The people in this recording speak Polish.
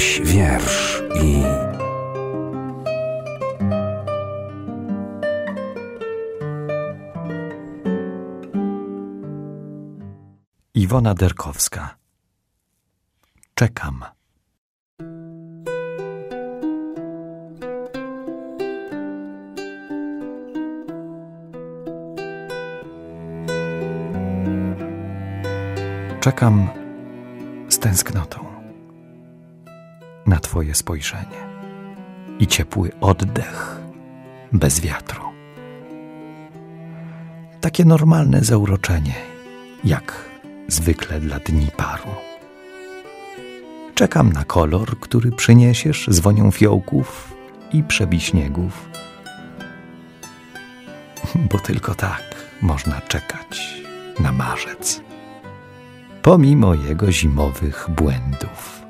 Weź wiersz i... Iwona Derkowska. Czekam. Czekam z tęsknotą na Twoje spojrzenie i ciepły oddech bez wiatru. Takie normalne zauroczenie, jak zwykle dla dni paru. Czekam na kolor, który przyniesiesz z wonią fiołków i przebiśniegów, bo tylko tak można czekać na marzec, pomimo jego zimowych błędów.